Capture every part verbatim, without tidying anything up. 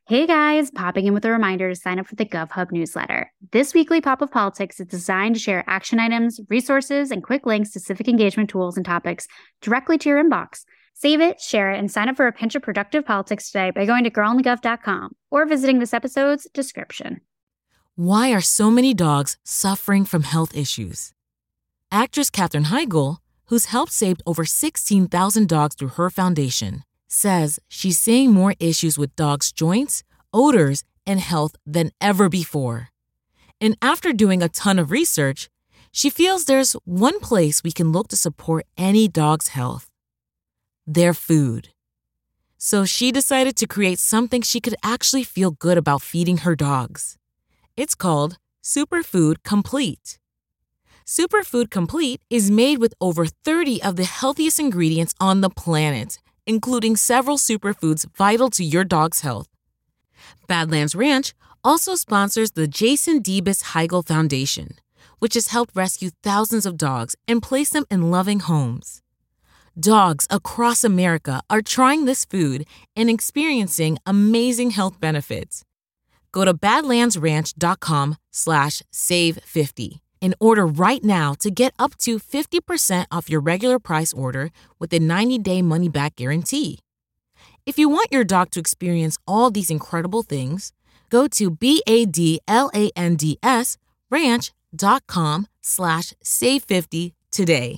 Hey guys, popping in with a reminder to sign up for the GovHub newsletter. This weekly pop of politics is designed to share action items, resources, and quick links to civic engagement tools and topics directly to your inbox. Save it, share it, and sign up for a pinch of productive politics today by going to girl in the gov dot com or visiting this episode's description. Why are so many dogs suffering from health issues? Actress Katherine Heigl, who's helped save over sixteen thousand dogs through her foundation, says she's seeing more issues with dogs' joints, odors, and health than ever before. And after doing a ton of research, she feels there's one place we can look to support any dog's health: their food. So she decided to create something she could actually feel good about feeding her dogs. It's called Superfood Complete. Superfood Complete is made with over thirty of the healthiest ingredients on the planet, including several superfoods vital to your dog's health. Badlands Ranch also sponsors the Jason Debus Heigl Foundation, which has helped rescue thousands of dogs and place them in loving homes. Dogs across America are trying this food and experiencing amazing health benefits. Go to badlandsranch.com slash save 50 and order right now to get up to fifty percent off your regular price order with a ninety-day money-back guarantee. If you want your dog to experience all these incredible things, go to B-A-D-L-A-N-D-S ranch.com slash save 50 today.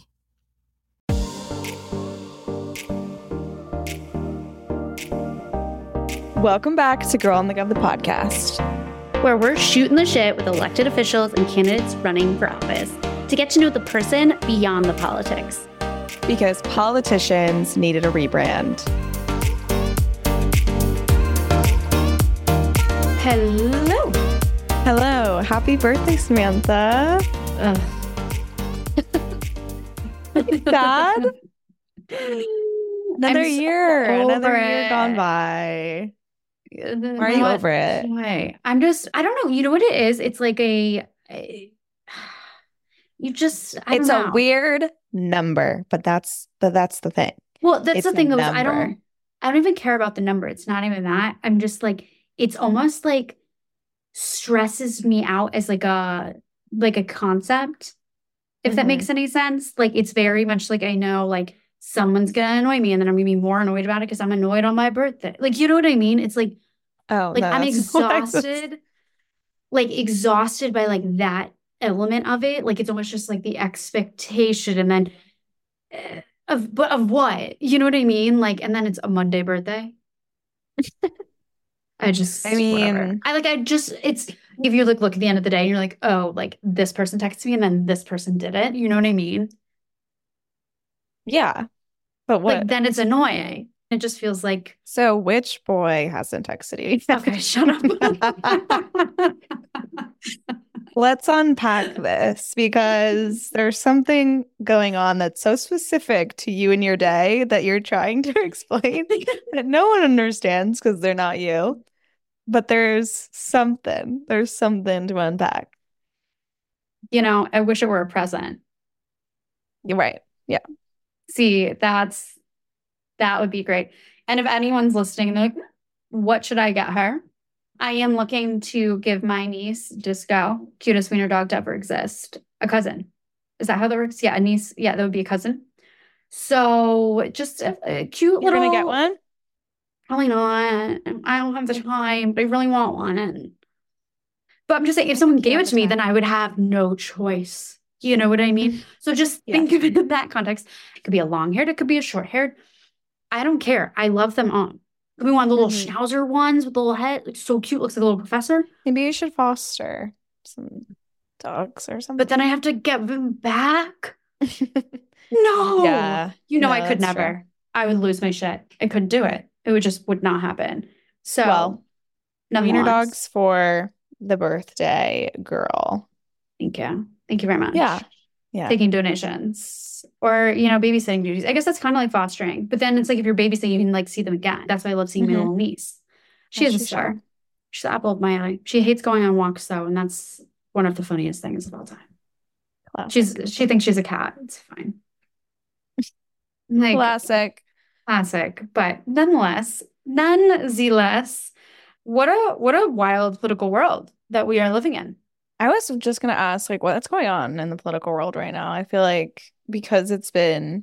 Welcome back to Girl in the Gov, the podcast, where we're shooting the shit with elected officials and candidates running for office to get to know the person beyond the politics. because politicians needed a rebrand. Hello. Hello. Happy birthday, Samantha. Ugh. Sad? Another I'm so year. Another over year it. gone by. Why are Why you over it? Why? I'm just, I don't know. You know what it is? It's like a, a you just, I It's don't a know. weird number, but that's but that's the thing. Well, that's It's the thing a though, is I number. don't, I don't even care about the number. It's not even that. I'm just like, it's almost like stresses me out as like a, like a concept, if that Mhm. makes any sense. Like, it's very much like, I know, like, someone's gonna annoy me and then I'm gonna be more annoyed about it because I'm annoyed on my birthday. Like, you know what I mean? It's like, Oh, like no, I'm that's what I was- exhausted, like exhausted by like that element of it. Like, it's almost just like the expectation and then uh, of, but of what? You know what I mean? Like, and then it's a Monday birthday. I just, I mean- whatever. I like, I just, it's, if you like, look at the end of the day and you're like, oh, like this person texted me and then this person did it. You know what I mean? Yeah. But what? Like, then it's annoying. It just feels like, So which boy hasn't texted you? okay, shut up. Let's unpack this because there's something going on that's so specific to you and your day that you're trying to explain that no one understands because they're not you. But there's something. There's something to unpack. You know, I wish it were a present. You're right. Yeah. See, that's, that would be great. And if anyone's listening, they're like, what should I get her? I am looking to give my niece, Disco, cutest wiener dog to ever exist, a cousin. Is that how that works? Yeah, a niece. Yeah, that would be a cousin. So just a, a cute You're little. gonna get one? Probably not. I don't have the time, but I really want one. And, but I'm just saying, if someone gave it to me, then I would have no choice. You know what I mean? So just Yeah. think of it in that context. It could be a long haired, it could be a short haired. I don't care. I love them all. Could be one of the little Mhm. schnauzer ones with the little head. It's so cute. Looks like a little professor. Maybe you should foster some dogs or something. But then I have to get them back. No. Yeah. You know, No, I could that's never. true. I would lose my shit. I couldn't do it. It would just would not happen. So, Well, Wiener nonetheless, dogs for the birthday girl. Thank you. Thank you very much. Yeah. Yeah. Taking donations or, you know, babysitting duties. I guess that's kind of like fostering. But then it's like if you're babysitting, you can like see them again. That's why I love seeing Mhm. my little niece. She Oh, is a she's star. sure. She's the apple of my eye. She hates going on walks though, and that's one of the funniest things of all time. Classic. She's she thinks she's a cat. It's fine. Like Classic. classic, but nonetheless, none the less, what a what a wild political world that we are living in. I was just gonna ask, like, what's going on in the political world right now? I feel like because it's been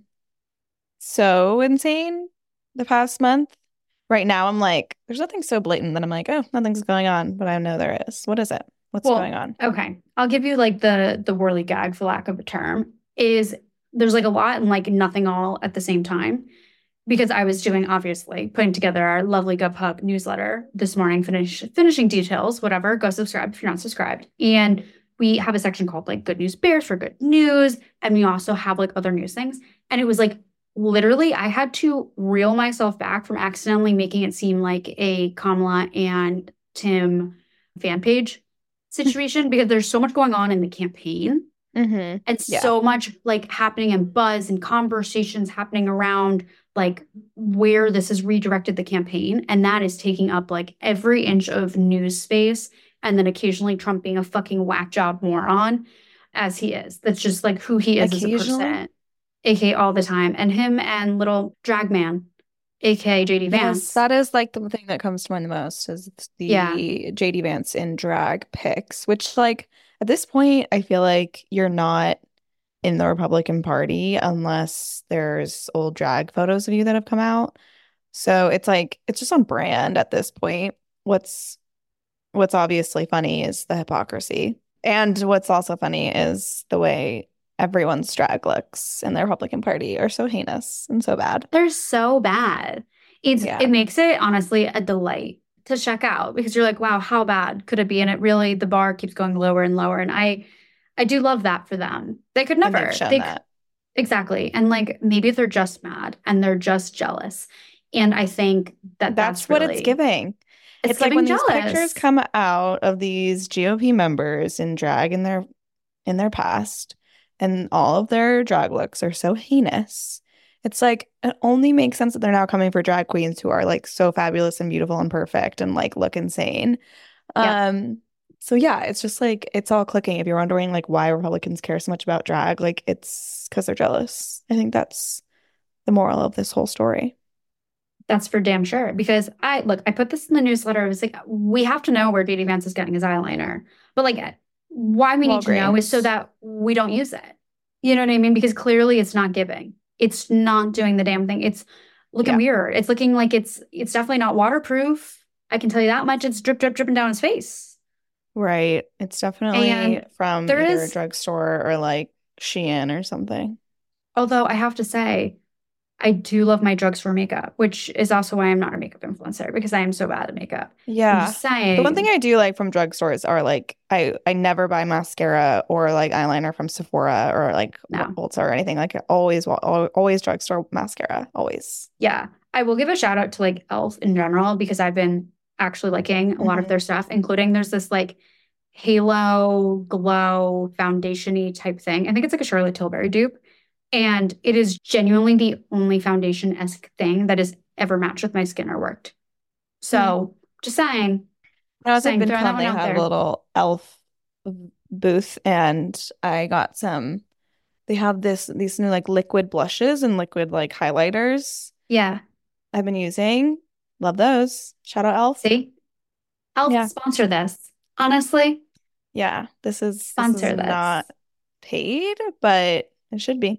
so insane the past month, right now I'm like, there's nothing so blatant that I'm like, oh, nothing's going on, but I know there is. What is it? What's going Well, on? okay. I'll give you like the the whirly gag for lack of a term is there's like a lot and like nothing all at the same time because I was doing obviously putting together our lovely GovHub newsletter this morning, finish finishing details, whatever. Go subscribe if you're not subscribed. And we have a section called like Good News Bears for good news. And we also have like other news things. And it was like literally I had to reel myself back from accidentally making it seem like a Kamala and Tim fan page situation because there's so much going on in the campaign Mm-hmm. and Yeah. so much like happening and buzz and conversations happening around like where this has redirected the campaign. And that is taking up like every inch of news space. And then occasionally Trump being a fucking whack job moron as he is. That's just like who he is as a Occasionally? person, A K A all the time. And him and little drag man, A K A J D Vance. Yes, that is like the thing that comes to mind the most is the Yeah. J D Vance in drag pics, which like at this point, I feel like you're not in the Republican Party unless there's old drag photos of you that have come out. So it's like it's just on brand at this point. What's what's obviously funny is the hypocrisy. And what's also funny is the way everyone's drag looks in the Republican Party are so heinous and so bad. They're so bad. It's Yeah. it makes it honestly a delight to check out because you're like, wow, how bad could it be? And it really the bar keeps going lower and lower. And I I do love that for them. They could And never. they've shown They that. exactly. And like maybe they're just mad and they're just jealous. And I think that That's that's, what really, it's giving. It's, It's like giving when these pictures jealous. come out of these G O P members in drag in their in their past, and all of their drag looks are so heinous. It's like it only makes sense that they're now coming for drag queens who are like so fabulous and beautiful and perfect and like look insane. Yeah. Um, so yeah, it's just like it's all clicking. If you're wondering like why Republicans care so much about drag, like it's because they're jealous. I think that's the moral of this whole story. That's for damn sure. Because I look, I put this in the newsletter. I was like, we have to know where J D Vance is getting his eyeliner. But like why we need to know is so Walgreens. that we don't use it. You know what I mean? Because clearly it's not giving. It's not doing the damn thing. It's looking Yeah. weird. It's looking like it's it's definitely not waterproof. I can tell you that much. It's drip, drip, dripping down his face. Right. It's definitely And from there either a is, drugstore or like Shein or something. although I have to say, I do love my drugstore makeup, which is also why I'm not a makeup influencer because I am so bad at makeup. I'm Yeah. just The one thing saying, I do like from drugstores are like I I never buy mascara or like eyeliner from Sephora or like no. Ulta or anything. Like always wa- al- always drugstore mascara. Always. Yeah. I will give a shout out to like e l f in general because I've been actually liking a lot of Mhm. their stuff, including there's this like halo glow foundation-y type thing. I think it's like a Charlotte Tilbury dupe. And it is genuinely the only foundation-esque thing that has ever matched with my skin or worked. So just saying, When I was at saying, throwing that VidCon, one they out had a there. little elf booth and I got some they have this these new like liquid blushes and liquid like highlighters Yeah. I've been using. Love those. Shout out Elf. See? e l f Yeah. sponsor this. Honestly, Yeah, this is this sponsor is this. not paid, but it should be.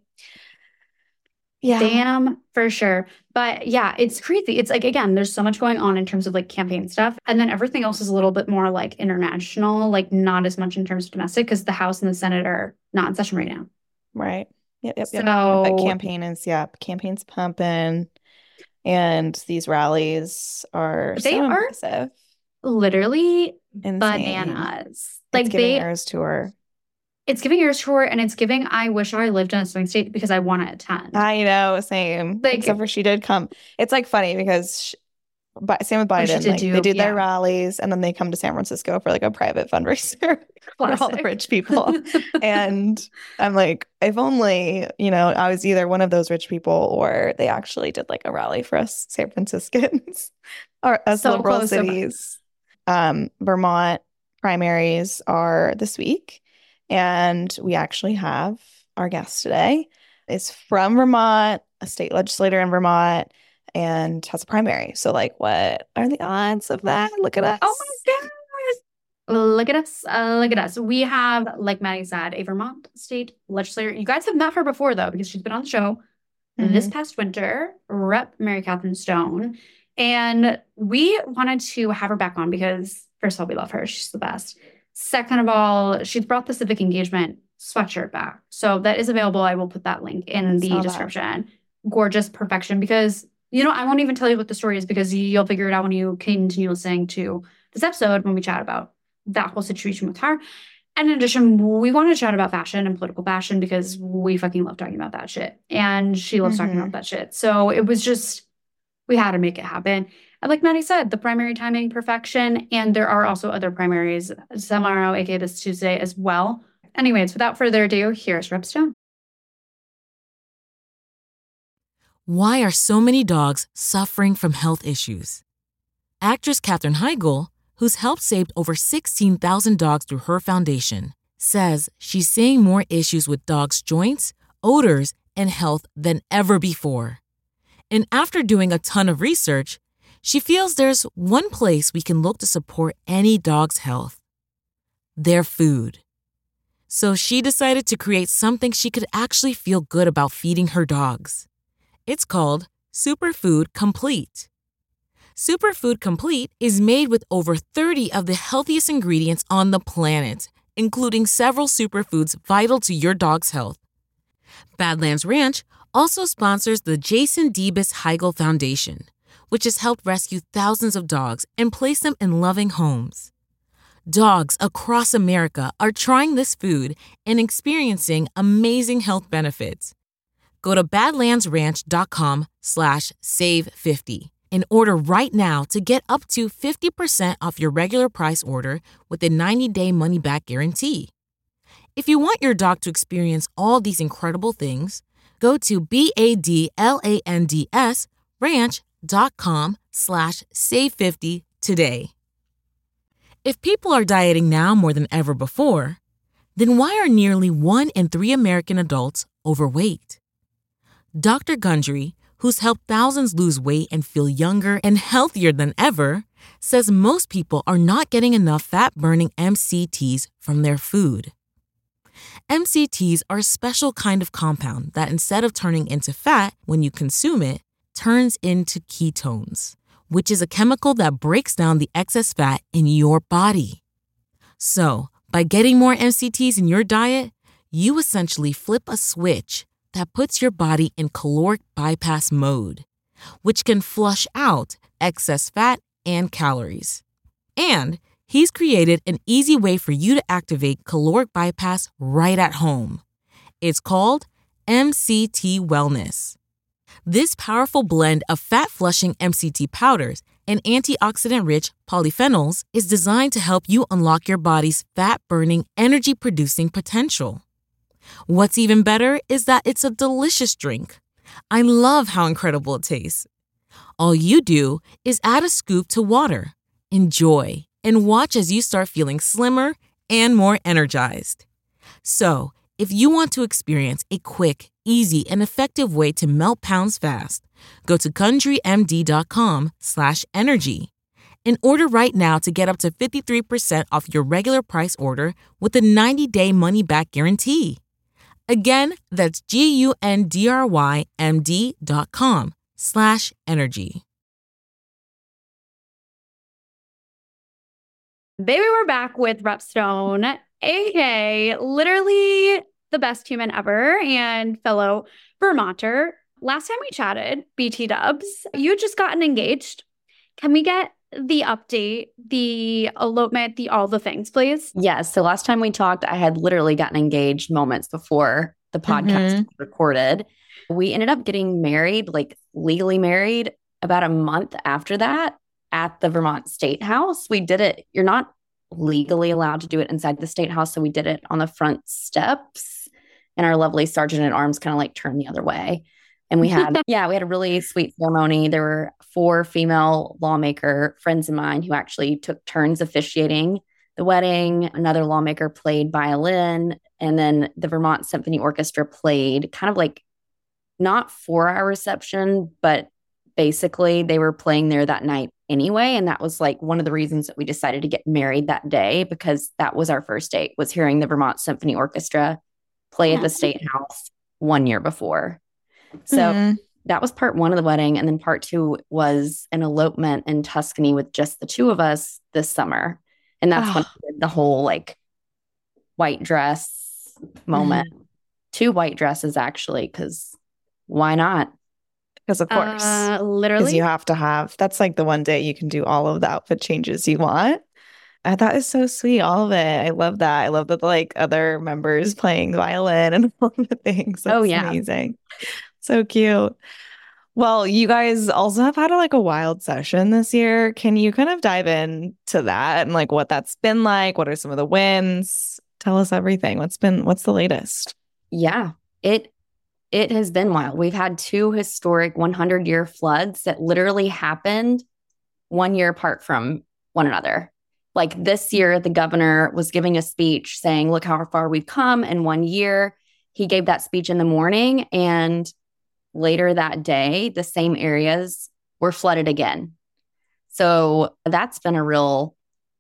Yeah. Damn, for sure. But yeah, it's crazy. It's like, again, there's so much going on in terms of like campaign stuff. And then everything else is a little bit more like international, like not as much in terms of domestic because the House and the Senate are not in session right now. Right. Yep, yep, yep. But So campaign is, yeah, campaign's pumping, and these rallies are they so are impressive. literally Insane. bananas. It's Like giving they, Eras Tour. it's giving Eras Tour and it's giving I wish I lived in a swing state because I want to attend. I know, same. Like- Except for she did come. It's like funny because she, but same with Oh, she Biden. did Like do- they did their yeah. rallies and then they come to San Francisco for like a private fundraiser for all the Classic. rich people. And I'm like, if only, you know, I was either one of those rich people or they actually did like a rally for us San Franciscans or us So liberal close to- cities. Um, Vermont primaries are this week, and we actually have our guest today is from Vermont, a state legislator in Vermont, and has a primary. So like, what are the odds of that? Look at us. Oh my gosh. Look at us. Uh, look at us. We have, like Maddie said, a Vermont state legislator. You guys have met her before, though, because she's been on the show mm-hmm. this past winter, Rep Mary Catherine Stone. And we wanted to have her back on because, first of all, we love her. She's the best. Second of all, she's brought the civic engagement sweatshirt back. So that is available. I will put that link in the description. That. Gorgeous perfection. Because, you know, I won't even tell you what the story is because you'll figure it out when you continue listening to this episode when we chat about that whole situation with her. And in addition, we want to chat about fashion and political fashion because we fucking love talking about that shit. And she loves mm-hmm. talking about that shit. So it was just, we had to make it happen. And like Maddie said, the primary timing perfection. And there are also other primaries tomorrow, aka this Tuesday as well. Anyways, without further ado, here's Rep Stone. Why are so many dogs suffering from health issues? Actress Katherine Heigl, who's helped save over sixteen thousand dogs through her foundation, says she's seeing more issues with dogs' joints, odors, and health than ever before. And after doing a ton of research, she feels there's one place we can look to support any dog's health: their food. So she decided to create something she could actually feel good about feeding her dogs. It's called Superfood Complete. Superfood Complete is made with over thirty of the healthiest ingredients on the planet, including several superfoods vital to your dog's health. Badlands Ranch also sponsors the Jason Debus Heigl Foundation, which has helped rescue thousands of dogs and place them in loving homes. Dogs across America are trying this food and experiencing amazing health benefits. Go to badlandsranch.com slash save 50 and order right now to get up to fifty percent off your regular price order with a ninety-day money-back guarantee. If you want your dog to experience all these incredible things, go to B-A-D-L-A-N-D-S ranch.com slash save 50 today. If people are dieting now more than ever before, then why are nearly one in three American adults overweight? Doctor Gundry, who's helped thousands lose weight and feel younger and healthier than ever, says most people are not getting enough fat-burning M C Ts from their food. M C Ts are a special kind of compound that, instead of turning into fat when you consume it, turns into ketones, which is a chemical that breaks down the excess fat in your body. So, by getting more M C Ts in your diet, you essentially flip a switch that puts your body in caloric bypass mode, which can flush out excess fat and calories. And he's created an easy way for you to activate caloric bypass right at home. It's called M C T Wellness. This powerful blend of fat-flushing M C T powders and antioxidant-rich polyphenols is designed to help you unlock your body's fat-burning, energy-producing potential. What's even better is that it's a delicious drink. I love how incredible it tastes. All you do is add a scoop to water, enjoy, and watch as you start feeling slimmer and more energized. So, if you want to experience a quick, easy, and effective way to melt pounds fast, go to GundryMD.com slash energy and order right now to get up to fifty-three percent off your regular price order with a ninety-day money-back guarantee. Again, that's G-U-N-D-R-Y-M-D dot com slash energy. Baby, we're back with Rep Stone, A K A literally the best human ever and fellow Vermonter. Last time we chatted, B T Dubs, you had just gotten engaged. Can we get the update, the elopement, the all the things, please? Yes. So last time we talked, I had literally gotten engaged moments before the podcast mm-hmm. was recorded. We ended up getting married, like legally married, about a month after that at the Vermont State House. We did it. You're not legally allowed to do it inside the State House. So we did it on the front steps, and our lovely sergeant at arms kind of like turned the other way. And we had, yeah, we had a really sweet ceremony. There were four female lawmaker friends of mine who actually took turns officiating the wedding. Another lawmaker played violin. And then the Vermont Symphony Orchestra played kind of like not for our reception, but basically they were playing there that night anyway. And that was like one of the reasons that we decided to get married that day, because that was our first date, was hearing the Vermont Symphony Orchestra play at the State House one year before. So mm. that was part one of the wedding. And then part two was an elopement in Tuscany with just the two of us this summer. And that's oh. when I did the whole like white dress moment. Mm. Two white dresses, actually, because why not? Because of course, uh, literally, because you have to have. That's like the one day you can do all of the outfit changes you want. I thought it's so sweet, all of it. I love that. I love that the like other members playing violin and all the things. That's oh yeah, amazing, so cute. Well, you guys also have had a, like a wild session this year. Can you kind of dive into that and like what that's been like? What are some of the wins? Tell us everything. What's been what's the latest? Yeah, it. It has been wild. We've had two historic hundred-year floods that literally happened one year apart from one another. Like this year, the governor was giving a speech saying, look how far we've come in one year. He gave that speech in the morning, and later that day, the same areas were flooded again. So that's been a real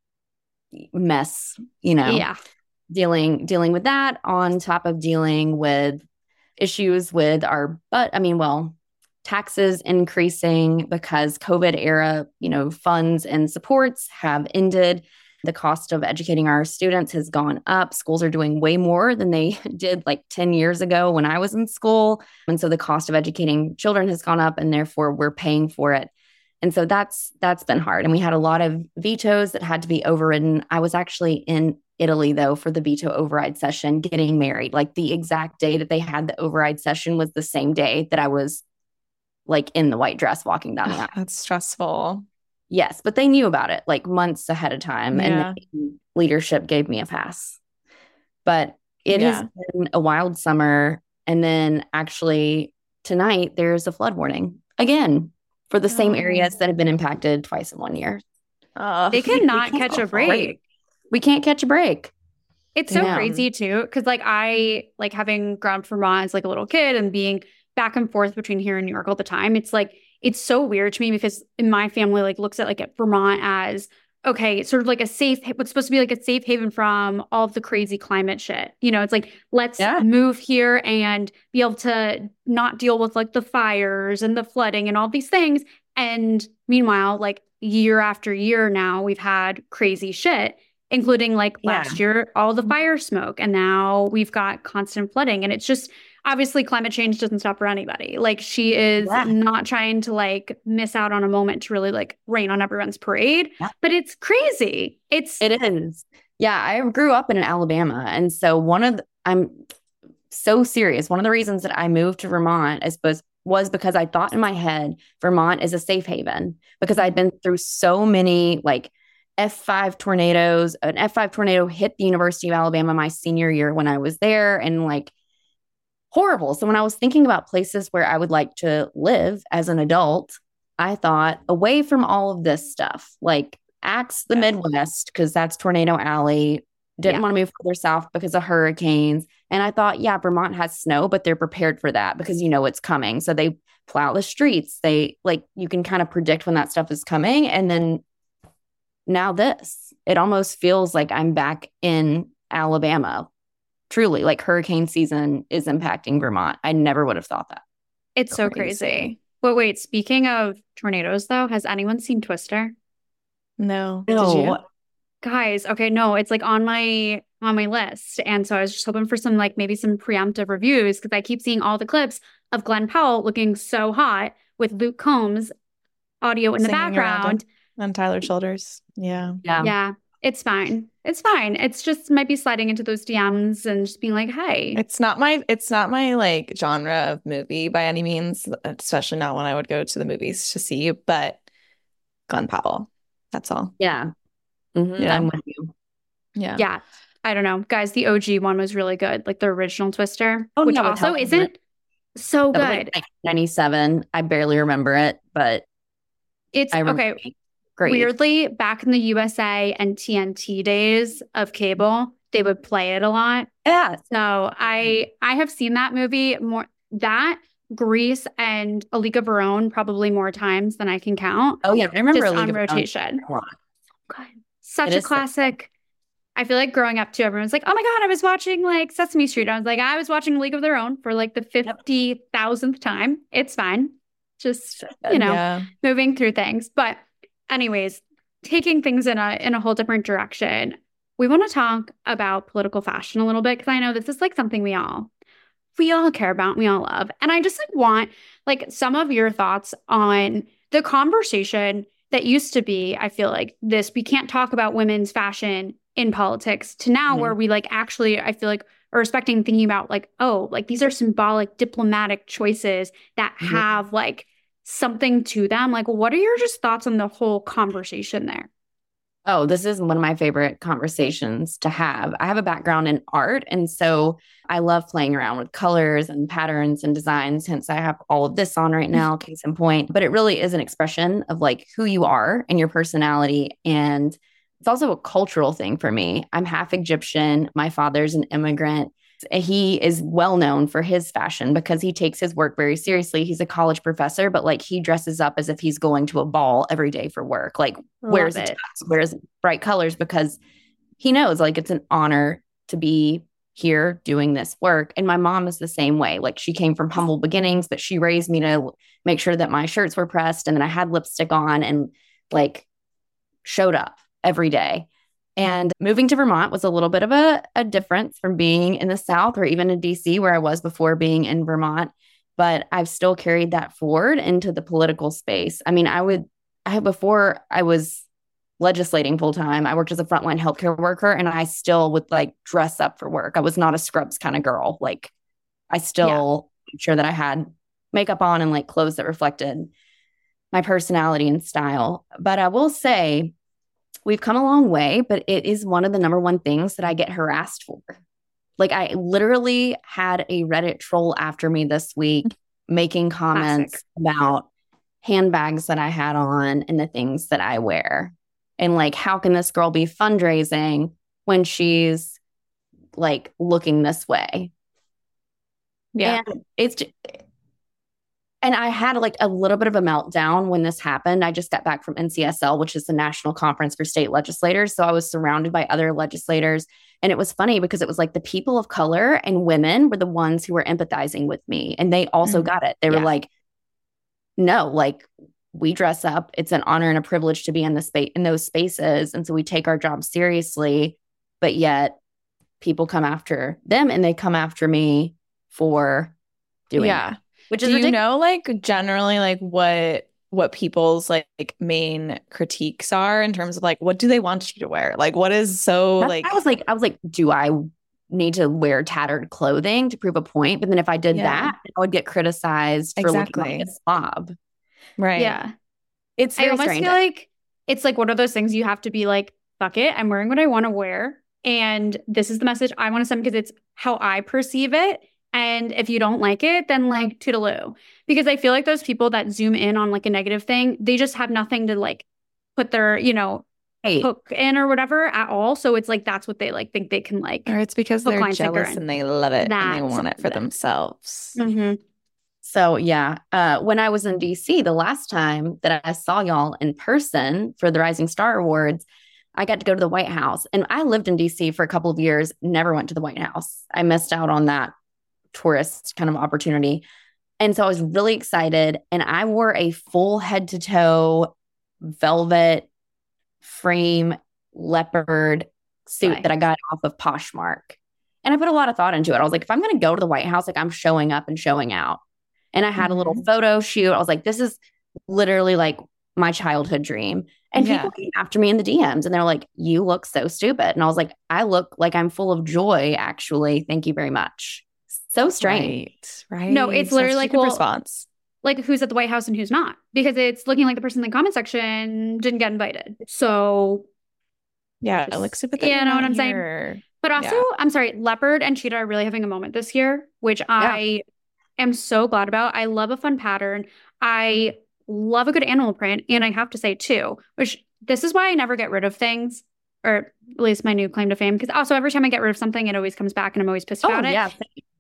mess, you know, yeah. dealing, dealing with that on top of dealing with issues with our, but I mean, well, taxes increasing because COVID era, you know, funds and supports have ended. The cost of educating our students has gone up. Schools are doing way more than they did like ten years ago when I was in school. And so the cost of educating children has gone up, and therefore we're paying for it. And so that's, that's been hard. And we had a lot of vetoes that had to be overridden. I was actually in Italy, though, for the veto override session, getting married. Like the exact day that they had the override session was the same day that I was like in the white dress walking down the aisle. That's stressful. Yes, but they knew about it like months ahead of time. Yeah. And leadership gave me a pass. But it Yeah. has been a wild summer. And then actually tonight there's a flood warning again for the same Oh. areas that have been impacted twice in one year. Uh, They cannot catch a break. We can't catch a break. It's so Yeah. crazy too, because like I like having grown up Vermont as like a little kid and being back and forth between here and New York all the time. It's like it's so weird to me because in my family like looks at like at Vermont as okay, sort of like a safe, what's supposed to be like a safe haven from all of the crazy climate shit. You know, it's like let's Yeah. move here and be able to not deal with like the fires and the flooding and all these things. And meanwhile, like year after year now, we've had crazy shit. Including like Yeah. last year, all the fire smoke. And now we've got constant flooding. And it's just obviously climate change doesn't stop for anybody. Like she is Yeah. not trying to like miss out on a moment to really like rain on everyone's parade. Yeah. But it's crazy. It's It is. Yeah, I grew up in Alabama. And so one of the, I'm so serious. One of the reasons that I moved to Vermont is was, was because I thought in my head, Vermont is a safe haven because I'd been through so many like F five tornadoes. An F five tornado hit the University of Alabama my senior year when I was there, and like horrible. So when I was thinking about places where I would like to live as an adult, I thought away from all of this stuff, like axe the Yeah. Midwest, because that's Tornado Alley. Didn't Yeah. want to move further south because of hurricanes. And I thought, yeah, Vermont has snow, but they're prepared for that because you know it's coming. So they plow the streets. They like, you can kind of predict when that stuff is coming. And then now this, it almost feels like I'm back in Alabama. Truly, like hurricane season is impacting Vermont. I never would have thought that. it's so Crazy. crazy. But wait, speaking of tornadoes though, has anyone seen Twister? No. No. Did you? Guys, okay, no, it's like on my on my list. And so I was just hoping for some like maybe some preemptive reviews because I keep seeing all the clips of Glenn Powell looking so hot with Luke Combs audio in the Singing around background. And Tyler Childers. Yeah. Yeah. Yeah, it's fine. It's fine. It's just might be sliding into those D Ms and just being like, hey. It's not my it's not my like genre of movie by any means, especially not when I would go to the movies to see, but Glenn Powell. That's all. Yeah. Mhm, Yeah. I'm with you. Yeah. Yeah. I don't know. Guys, the O G one was really good. Like the original Twister, Oh, which no, with also Helen isn't Mirren. so That was good. like nineteen ninety-seven. I barely remember it, but It's I remember okay. it being great. Weirdly, back in the U S A and T N T days of cable, they would play it a lot. Yeah. So I I have seen that movie more that Grease and A League of Her Own probably more times than I can count. Oh yeah, I remember Just A League on of Her Own rotation. a lot. God, such It a is so- classic. I feel like growing up too, everyone's like, oh my God, I was watching like Sesame Street. I was like, I was watching League of Their Own for like the fifty thousandth time. It's fine. Just, you know, Yeah. moving through things. But anyways, taking things in a in a whole different direction. We want to talk about political fashion a little bit because I know this is like something we all we all care about, we all love. And I just like want like some of your thoughts on the conversation that used to be, I feel like this, we can't talk about women's fashion in politics to now Mhm. where we like actually, I feel like are respecting thinking about like, oh, like these are symbolic diplomatic choices that Mhm. have like something to them. Like, what are your just thoughts on the whole conversation there? Oh, this is one of my favorite conversations to have. I have a background in art, and so I love playing around with colors and patterns and designs. Hence, I have all of this on right now, case in point. But it really is an expression of like who you are and your personality. And it's also a cultural thing for me. I'm half Egyptian. My father's an immigrant. He is well known for his fashion because he takes his work very seriously. He's a college professor, but like he dresses up as if he's going to a ball every day for work. Like wears a Love it. tux, wears bright colors because he knows like it's an honor to be here doing this work. And my mom is the same way. Like she came from humble beginnings, but she raised me to make sure that my shirts were pressed and then I had lipstick on and like showed up every day. And moving to Vermont was a little bit of a, a difference from being in the South or even in D C where I was before being in Vermont. But I've still carried that forward into the political space. I mean, I would, I before I was legislating full time, I worked as a frontline healthcare worker and I still would like dress up for work. I was not a scrubs kind of girl. Like I still made sure that I had makeup on and like clothes that reflected my personality and style. But I will say, we've come a long way, but it is one of the number one things that I get harassed for. Like I literally had a Reddit troll after me this week making comments Classic. about handbags that I had on and the things that I wear. And like, how can this girl be fundraising when she's like looking this way? Yeah. And it's just, and I had like a little bit of a meltdown when this happened. I just got back from N C S L, which is the National Conference for State Legislators. So I was surrounded by other legislators. And it was funny because it was like the people of color and women were the ones who were empathizing with me. And they also Mhm. got it. They Yeah. were like, no, like we dress up. It's an honor and a privilege to be in the space in those spaces. And so we take our jobs seriously, but yet people come after them and they come after me for doing Yeah. it. Which is Do you ridiculous. know like generally like what what people's like, like main critiques are in terms of like what do they want you to wear? Like what is so That's- like I was like, I was like, do I need to wear tattered clothing to prove a point? But then if I did Yeah. that, I would get criticized for looking Exactly. like a slob. right? Yeah. It's I very almost strange. feel like it's like one of those things you have to be like, fuck it, I'm wearing what I want to wear. And this is the message I want to send because it's how I perceive it. And if you don't like it, then like toodaloo. Because I feel like those people that zoom in on like a negative thing, they just have nothing to like put their, you know, Hey, hook in or whatever at all. So it's like that's what they like think they can like. Or it's because Hook, they're line, sinker, jealous and and they love it and they that's want it for it. themselves. Mhm. so yeah, uh, when I was in D C the last time that I saw y'all in person for the Rising Star Awards, I got to go to the White House. And I lived in D C for a couple of years, never went to the White House. I missed out on that tourist kind of opportunity. And so I was really excited. And I wore a full head to toe velvet frame leopard suit Right. that I got off of Poshmark. And I put a lot of thought into it. I was like, if I'm going to go to the White House, like I'm showing up and showing out. And I had a little photo shoot. I was like, this is literally like my childhood dream. And Yeah. people came after me in the D Ms and they're like, you look so stupid. And I was like, I look like I'm full of joy, actually. Thank you very much. So strange. Right. Right. No, it's literally Such a like, good well, response. like who's at the White House and who's not, because it's looking like the person in the comment section didn't get invited. So, Yeah, just- it looks stupid. yeah, That know you're what not I'm saying? here. but also, Yeah. I'm sorry, leopard and cheetah are really having a moment this year, which I am so glad about. I love a fun pattern. I love a good animal print. And I have to say too, which this is why I never get rid of things, or at least my new claim to fame. Because also every time I get rid of something, it always comes back and I'm always pissed Oh, about it. yeah.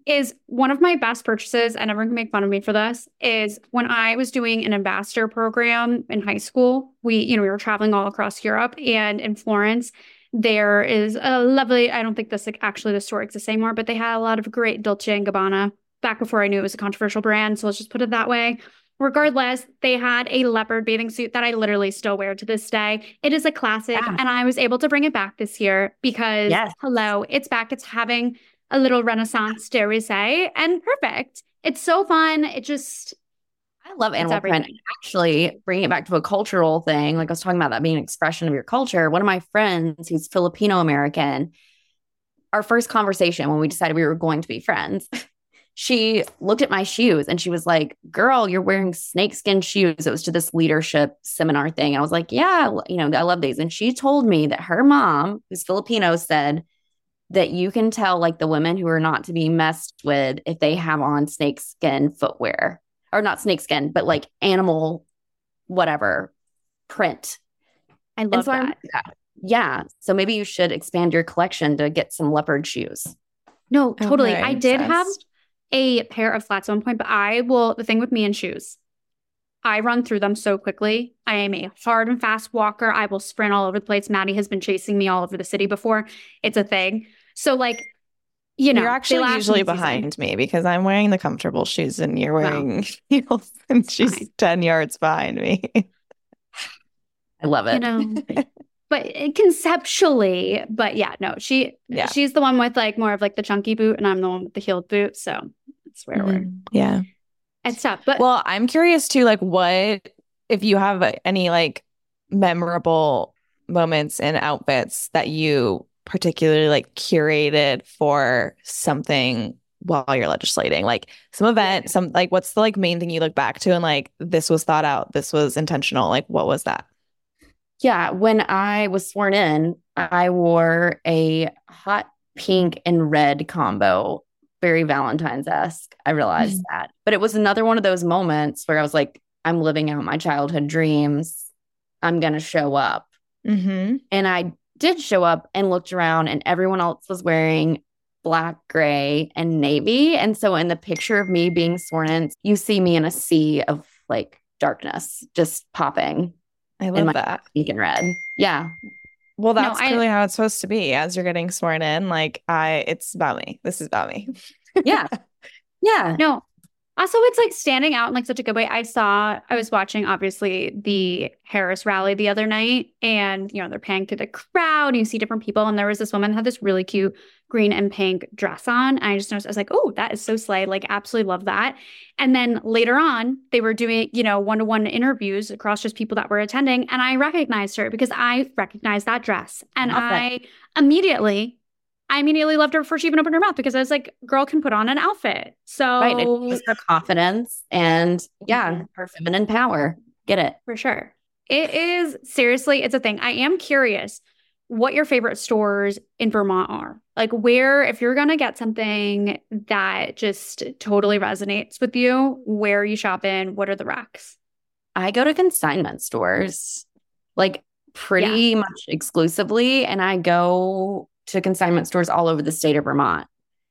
is one of my best purchases, and everyone can make fun of me for this, is when I was doing an ambassador program in high school. We, you know, we were traveling all across Europe, and in Florence, there is a lovely, I don't think this like, actually the store exists anymore, but they had a lot of great Dolce and Gabbana back before I knew it was a controversial brand. So let's just put it that way. Regardless, they had a leopard bathing suit that I literally still wear to this day. It is a classic, Yeah. and I was able to bring it back this year because, Yes. hello, it's back. It's having a little renaissance, dare we say, and perfect. It's so fun. It just, I love it's animal print. everything. Actually, bringing it back to a cultural thing, like I was talking about that being an expression of your culture. One of my friends who's Filipino American, our first conversation when we decided we were going to be friends, she looked at my shoes and she was like, girl, you're wearing snakeskin shoes. It was to this leadership seminar thing. And I was like, yeah, you know, I love these. And she told me that her mom, who's Filipino, said that you can tell like the women who are not to be messed with if they have on snakeskin footwear, or not snakeskin, but like animal, whatever print. I love so I'm- that. yeah. Yeah. So maybe you should expand your collection to get some leopard shoes. No, totally. Okay, I did have obsessed. a pair of flats at one point, but I will, the thing with me and shoes, I run through them so quickly. I am a hard and fast walker. I will sprint all over the place. Maddie has been chasing me all over the city before. It's a thing. So like, you know, You're they actually last usually in season. behind me because I'm wearing the comfortable shoes and you're Well, wearing heels and she's fine. ten yards behind me. I love it. You know, but conceptually, but yeah, no, she, Yeah. she's the one with like more of like the chunky boot, and I'm the one with the heeled boot. So that's where we're, Mhm. Yeah. it's tough. But Well, I'm curious too, like what if you have uh, any like memorable moments and outfits that you particularly like curated for something while you're legislating, like some event, some like what's the like main thing you look back to and like this was thought out, this was intentional, like what was that? Yeah, when I was sworn in, I wore a hot pink and red combo, very Valentine's-esque. I realized Mhm. that. But it was another one of those moments where I was like, I'm living out my childhood dreams. I'm going to show up. Mm-hmm. And I did show up and looked around, and everyone else was wearing black, gray, and navy. And so in the picture of me being sworn in, you see me in a sea of like darkness just popping. I in love my that. pink and red. Yeah. Well, No, that's I- clearly how it's supposed to be as you're getting sworn in. Like I, it's about me. This is about me. Yeah. Yeah. no, also it's like standing out in like such a good way. I saw, I was watching obviously the Harris rally the other night, and you know, they're panning through the crowd and you see different people. And there was this woman who had this really cute green and pink dress on. And I just noticed, I was like, oh, that is so slay. Like, absolutely love that. And then later on, they were doing, you know, one-to-one interviews across just people that were attending. And I recognized her because I recognized that dress. And Love that. I immediately, I immediately loved her before she even opened her mouth, because I was like, girl can put on an outfit. So Right. It was her confidence and yeah, Mhm. her feminine power. Get it. for sure. It is seriously, it's a thing. I am curious what your favorite stores in Vermont are. Like where, if you're going to get something that just totally resonates with you, where are you shopping? What are the racks? I go to consignment stores like pretty much exclusively. And I go to consignment stores all over the state of Vermont.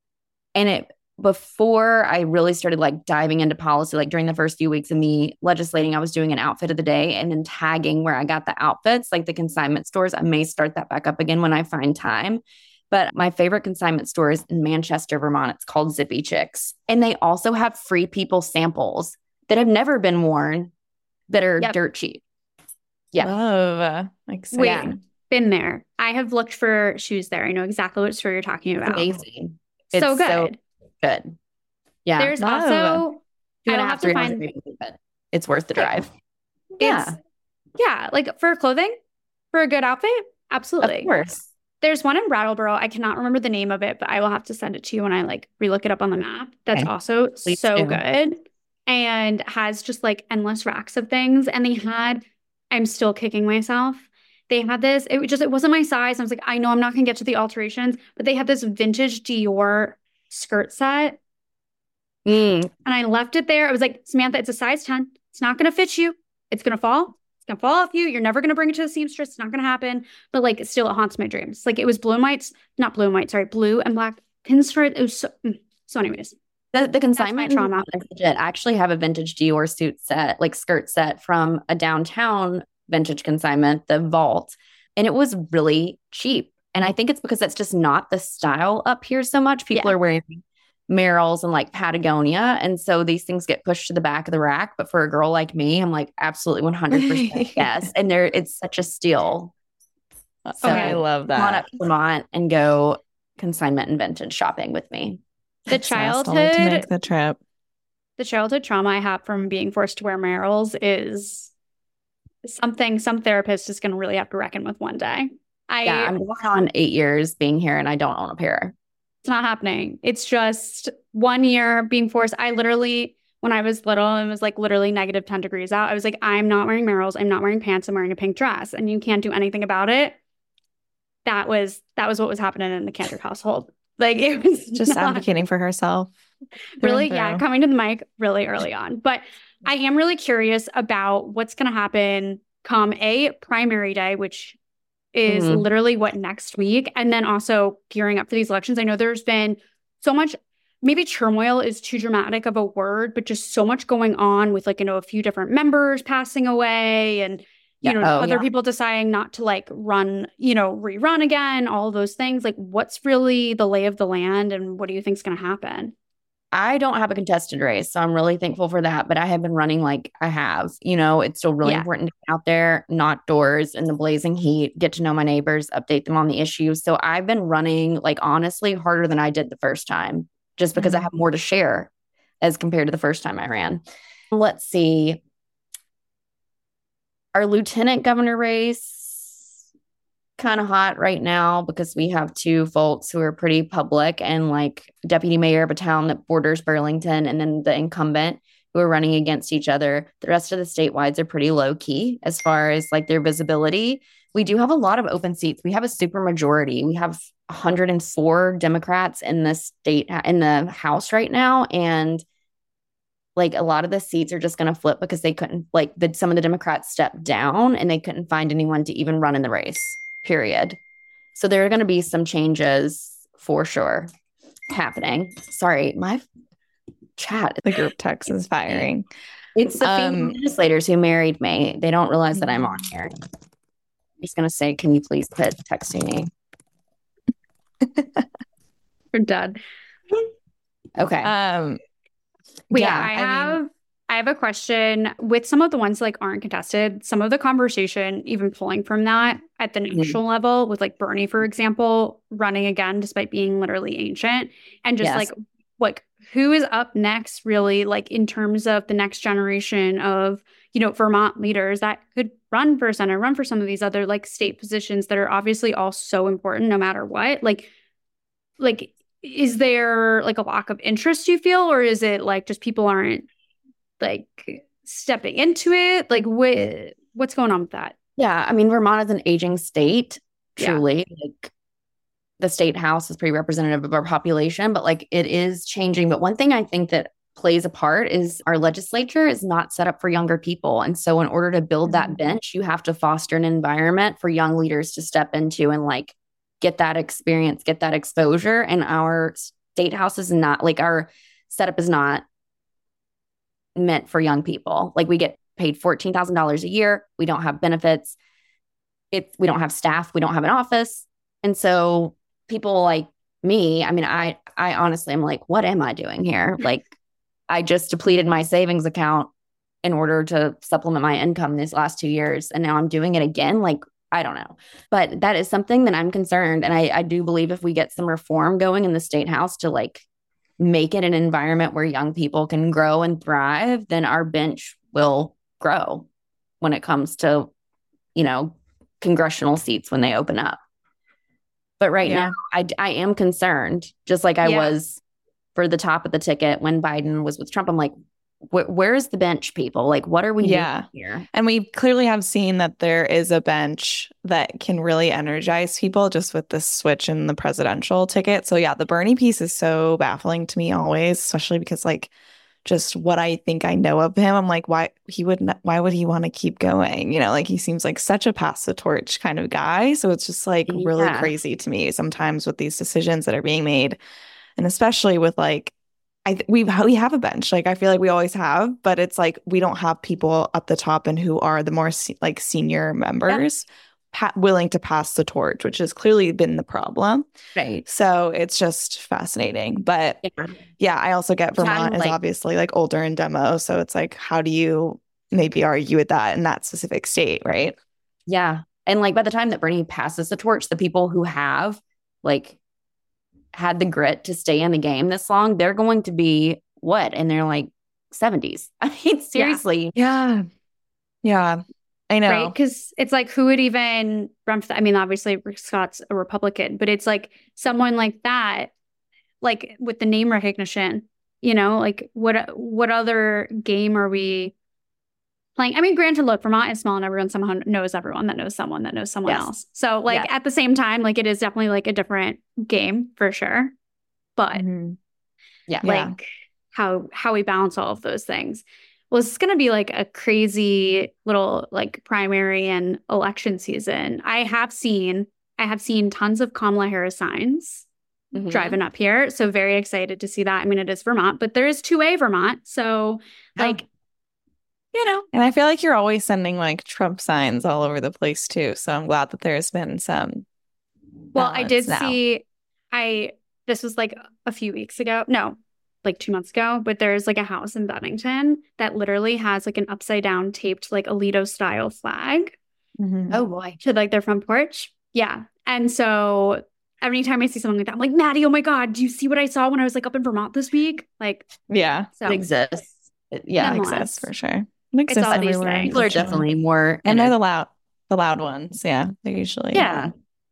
And it, before I really started like diving into policy, like during the first few weeks of me legislating, I was doing an outfit of the day and then tagging where I got the outfits, like the consignment stores. I may start that back up again when I find time. But my favorite consignment store is in Manchester, Vermont. It's called Zippy Chicks. And they also have free people samples that have never been worn that are Yep. dirt cheap. Yeah. Love. Exciting. Wait, been there. I have looked for shoes there. I know exactly what store you're talking It's about. amazing. So It's good. so good. Yeah. There's Love. also, Two I and a don't half, have to three hours find, maybe, but it's worth the Okay. drive. it's, Yeah. yeah, like for clothing, for a good outfit, absolutely. Of course. There's one in Brattleboro. I cannot remember the name of it, but I will have to send it to you when I like relook it up on the map. That's Okay. also Please so do. good and has just like endless racks of things. And they had, I'm still kicking myself. They had this, it was just, it wasn't my size. I was like, I know I'm not going to get to the alterations, but they had this vintage Dior skirt set. Mm, And I left it there. I was like, Samantha, it's a size ten. It's not going to fit you. It's going to fall. It's going to fall off you. You're never going to bring it to the seamstress. It's not going to happen. But like, still, it haunts my dreams. Like it was blue and whites, not blue and white, sorry, blue and black pinstripe. It was so, mm, So anyways, The, the consignment trauma. is legit. I actually have a vintage Dior suit set, like skirt set from a downtown vintage consignment, the Vault. And it was really cheap. And I think it's because that's just not the style up here so much. People Yeah. are wearing Merrell's and like Patagonia. And so these things get pushed to the back of the rack. But for a girl like me, I'm like, absolutely one hundred percent yes. And there, it's such a steal. So Okay. I love Come on that. up to Vermont and go consignment and vintage shopping with me. The Obsessed. I'll need to childhood, make the trip. the childhood trauma I have from being forced to wear Merrell's is something some therapist is going to really have to reckon with one day. I, Yeah, I'm going on eight years being here and I don't own a pair. It's not happening. It's just one year being forced. I literally, when I was little, it was like literally negative ten degrees out. I was like, I'm not wearing Merrell's. I'm not wearing pants. I'm wearing a pink dress. And you can't do anything about it. That was, that was what was happening in the Kendrick household. Like it was Just not, advocating for herself. through really, and yeah, through. coming to the mic really early on. But I am really curious about what's going to happen come a primary day, which is Mhm. literally what next week. And then also gearing up for these elections. I know there's been so much, maybe turmoil is too dramatic of a word, but just so much going on with like, you know, a few different members passing away and, you Yeah. know, Oh, other yeah. people deciding not to like run, you know, rerun again, all of those things. Like what's really the lay of the land and what do you think is going to happen? I don't have a contested race, so I'm really thankful for that. But I have been running like I have. You know, it's still really Yeah. important to get out there, not doors in the blazing heat, get to know my neighbors, update them on the issues. So I've been running like honestly harder than I did the first time, just because I have more to share as compared to the first time I ran. Let's see. Our lieutenant governor race, kind of hot right now because we have two folks who are pretty public and like deputy mayor of a town that borders Burlington and then the incumbent who are running against each other. The rest of the statewide are pretty low key as far as like their visibility. We do have a lot of open seats. We have a super majority. We have one hundred four Democrats in the state in the House right now. And like a lot of the seats are just going to flip because they couldn't like the, some of the Democrats stepped down and they couldn't find anyone to even run in the race. Period. So there are going to be some changes for sure happening. Sorry, my chat. The group text is firing. It's the Um, female legislators who married me. They don't realize that I'm on here. I'm just going to say, can you please quit texting me? We're done. Okay. Um, Wait, yeah, I I mean- have I have a question with some of the ones like aren't contested. Some of the conversation, even pulling from that at the Mm-hmm. national level, with like Bernie, for example, running again despite being literally ancient, and just Yes. like like who is up next, really, like in terms of the next generation of you know Vermont leaders that could run for Senate, run for some of these other like state positions that are obviously all so important, no matter what. Like, like is there like a lack of interest you feel, or is it like just people aren't like stepping into it? Like what what's going on with that? Yeah, I mean, Vermont is an aging state, Yeah. truly. Like the state house is pretty representative of our population, but like it is changing. But one thing I think that plays a part is our legislature is not set up for younger people. And so in order to build that bench, you have to foster an environment for young leaders to step into and like get that experience, get that exposure. And our state house is not like our setup is not meant for young people. Like we get paid fourteen thousand dollars a year. We don't have benefits. It's, we don't have staff. We don't have an office. And so people like me, I mean, I, I honestly am like, what am I doing here? Like I just depleted my savings account in order to supplement my income these last two years. And now I'm doing it again. Like, I don't know, but that is something that I'm concerned. And I, I do believe if we get some reform going in the state house to like make it an environment where young people can grow and thrive, then our bench will grow when it comes to, you know, congressional seats when they open up. But right Yeah. now, I, I am concerned, just like I Yeah. was for the top of the ticket when Biden was with Trump. I'm like, wh- where's the bench, people? Like, what are we Yeah. doing here? And we clearly have seen that there is a bench that can really energize people just with this switch in the presidential ticket. So yeah, the Bernie piece is so baffling to me always, especially because like just what I think I know of him, I'm like, why he would not, why would he want to keep going? You know, like he seems like such a pass the torch kind of guy. So it's just like really Yeah. crazy to me sometimes with these decisions that are being made. And especially with like I th- we we have a bench. Like I feel like we always have, but it's like we don't have people up the top and who are the more se- like senior members pa- willing to pass the torch, which has clearly been the problem. Right. So it's just fascinating. But Yeah. yeah, I also get Vermont is like- obviously like older in demo, so it's like how do you maybe argue with that in that specific state, right? Yeah. And like by the time that Bernie passes the torch, the people who have like had the grit to stay in the game this long, they're going to be what? In their like seventies. I mean, seriously. Yeah. Yeah. I know. Right? Because it's like, who would even run for that? I mean, obviously, Rick Scott's a Republican, but it's like someone like that, like with the name recognition, you know, like what what other game are we playing? I mean, granted, look, Vermont is small and everyone somehow knows everyone that knows someone that knows someone Yes. else. So, like, Yeah. at the same time, like, it is definitely like a different game for sure. But Mhm. Yeah. Yeah. like how how we balance all of those things. Well, it's going to be like a crazy little like primary and election season. I have seen I have seen tons of Kamala Harris signs Mhm. driving up here, so very excited to see that. I mean, it is Vermont, but there is two A Vermont, so like you know, And I feel like you're always sending like Trump signs all over the place too. So I'm glad that there's been some. well, I did balance now. see I this was like a few weeks ago. No, like two months ago, but there's like a house in Bennington that literally has like an upside down taped like Alito style flag Mhm. Oh boy. to like their front porch. Yeah. And so every time I see something like that, I'm like, Maddie, oh my God, do you see what I saw when I was like up in Vermont this week? Like, Yeah. so It exists. It- yeah. It Nonetheless. exists for sure. It exists all these everywhere. things. People are unfortunately. definitely more. And they're ener- the loud, the loud ones. Yeah. They're usually. yeah.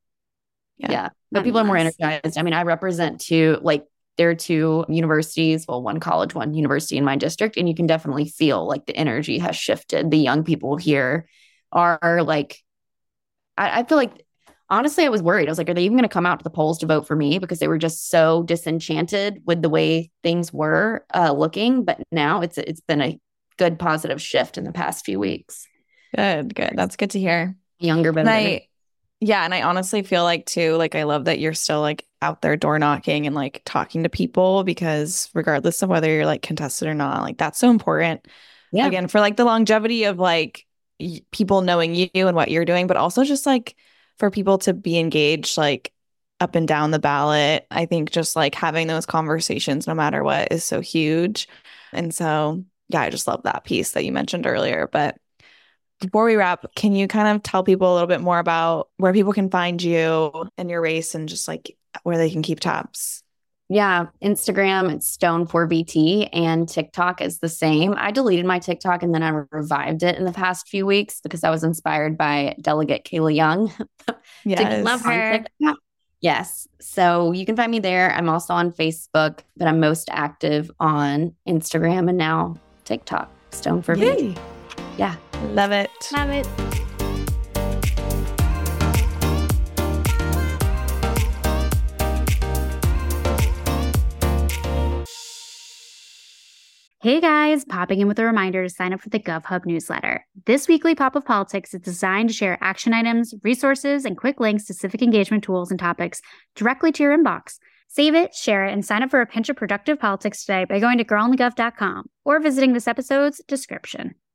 Yeah. Yeah. But people are more Nonetheless. energized. I mean, I represent two, like, there are two universities, well, one college, one university in my district. And you can definitely feel like the energy has shifted. The young people here are like, I, I feel like, honestly, I was worried. I was like, are they even going to come out to the polls to vote for me? Because they were just so disenchanted with the way things were uh, looking. But now it's it's been a good positive shift in the past few weeks. Good. Good. That's good to hear. Younger, better. And I, yeah, and I honestly feel like too, like I love that you're still like out there door knocking and like talking to people because regardless of whether you're like contested or not, like that's so important. Yeah. Again, for like the longevity of like y- people knowing you and what you're doing, but also just like for people to be engaged like up and down the ballot. I think just like having those conversations no matter what is so huge. And so, yeah, I just love that piece that you mentioned earlier. But before we wrap, can you kind of tell people a little bit more about where people can find you and your race and just like where they can keep tabs? Yeah, Instagram, it's Stone four V T, and TikTok is the same. I deleted my TikTok and then I revived it in the past few weeks because I was inspired by Delegate Kayla Young. Yes. love on her. TikTok. Yes. So you can find me there. I'm also on Facebook, but I'm most active on Instagram and now TikTok, Stone four V T. Yay. Yeah. Love it. Love it. Hey guys, popping in with a reminder to sign up for the GovHub newsletter. This weekly Pop of Politics is designed to share action items, resources, and quick links to civic engagement tools and topics directly to your inbox. Save it, share it, and sign up for a pinch of productive politics today by going to girl in the gov dot com or visiting this episode's description.